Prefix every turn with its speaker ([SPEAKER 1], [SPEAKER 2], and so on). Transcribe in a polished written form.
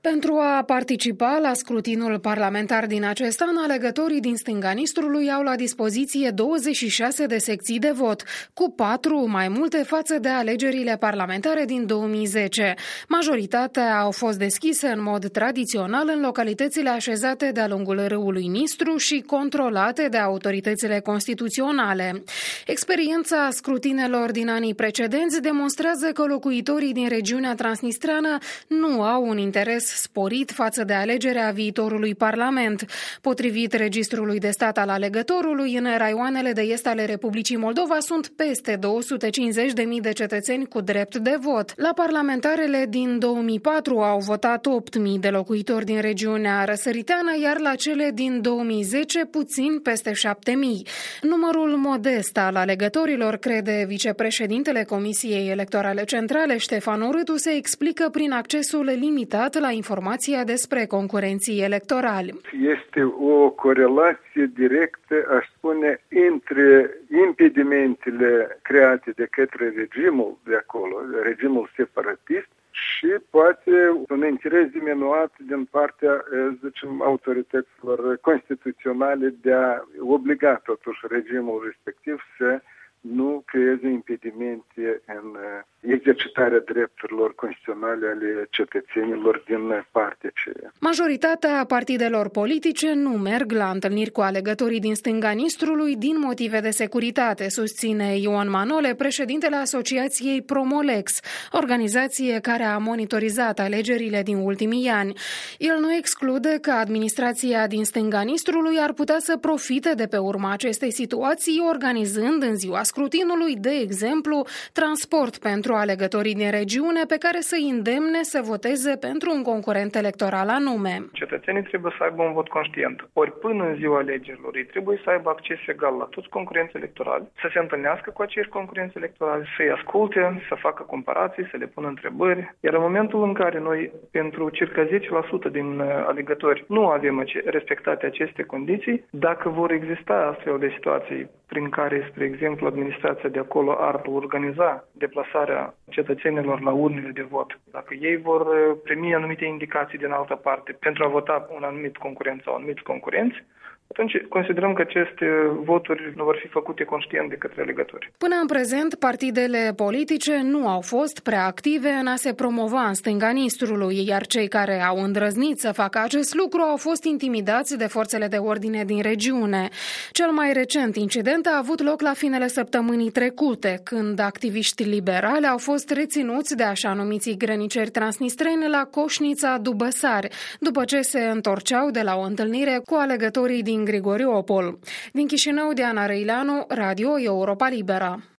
[SPEAKER 1] Pentru a participa la scrutinul parlamentar din acest an, alegătorii din stânga Nistrului au la dispoziție 26 de secții de vot, cu 4 mai multe față de alegerile parlamentare din 2010. Majoritatea au fost deschise în mod tradițional în localitățile așezate de-a lungul râului Nistru și controlate de autoritățile constituționale. Experiența scrutinelor din anii precedenți demonstrează că locuitorii din regiunea transnistreană nu au un interes sporit față de alegerea viitorului parlament. Potrivit Registrului de Stat al Alegătorului, în raioanele de est ale Republicii Moldova sunt peste 250.000 de cetățeni cu drept de vot. La parlamentarele din 2004 au votat 8.000 de locuitori din regiunea răsăriteană, iar la cele din 2010 puțin peste 7.000. Numărul modest al alegătorilor, crede vicepreședintele Comisiei Electorale Centrale, Ștefan Urâtu, se explică prin accesul limitat la informația despre concurenții electorali.
[SPEAKER 2] Este o corelație directă, aș spune, între impedimentele create de către regimul de acolo, regimul separatist, și poate un interes diminuat din partea, zicem, autorităților constituționale de a obliga totuși regimul respectiv să nu creeze impedimente în exercitarea drepturilor constituționale ale cetățenilor din partea aceea.
[SPEAKER 1] Majoritatea partidelor politice nu merg la întâlniri cu alegătorii din stânga Nistrului din motive de securitate, susține Ion Manole, președintele Asociației Promolex, organizație care a monitorizat alegerile din ultimii ani. El nu exclude că administrația din stânga Nistrului ar putea să profite de pe urma acestei situații, organizând în ziua scrutinului, de exemplu, transport pentru alegătorii din regiune pe care să-i îndemne să voteze pentru un concurent electoral anume.
[SPEAKER 3] Cetățenii trebuie să aibă un vot conștient. Ori până în ziua alegerilor ei trebuie să aibă acces egal la toți concurenții electorali, să se întâlnească cu acești concurenți electorali, să-i asculte, să facă comparații, să le pună întrebări. Iar în momentul în care noi, pentru circa 10% din alegători, nu avem respectate aceste condiții, dacă vor exista astfel de situații prin care, spre exemplu, administrația de acolo ar organiza deplasarea cetățenilor la urnele de vot, dacă ei vor primi anumite indicații din altă parte pentru a vota un anumit concurent sau anumiți concurenți, atunci considerăm că aceste voturi nu vor fi făcute conștient de către alegători.
[SPEAKER 1] Până în prezent, partidele politice nu au fost prea active în a se promova în stânga Nistrului, iar cei care au îndrăznit să facă acest lucru au fost intimidați de forțele de ordine din regiune. Cel mai recent incident a avut loc la finele săptămânii trecute, când activiști liberali au fost reținuți de așa numiții grăniceri transnistreni la Coșnița Dubăsari, după ce se întorceau de la o întâlnire cu alegătorii din Grigoriopol. Din Chișinău, Diana Răileanu, Radio Europa Liberă.